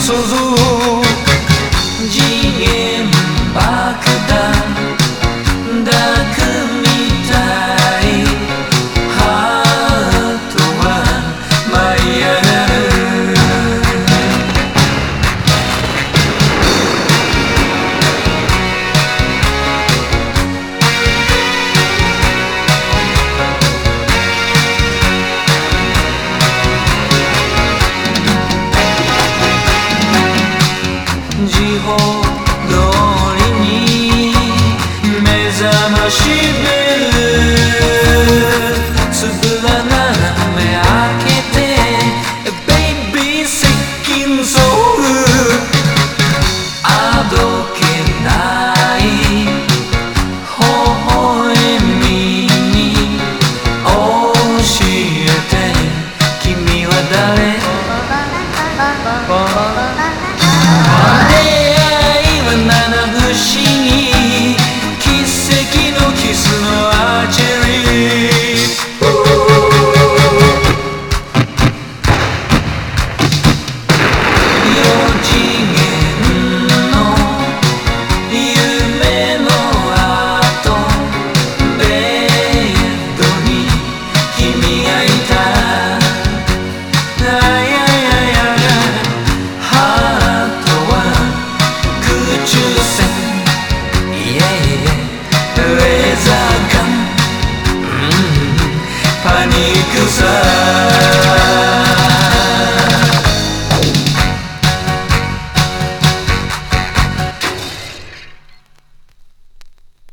想像次元爆弾抱くみたいハートは舞い上がる時報通りに目覚ましベルつぶらな目開けてベイビー接近ソウルあどけない微笑みに教えて君は誰出会いは七不思議奇跡のキスのアーチェリー4次元の夢の後ベッドに君がいたレーザーガン、パニックさ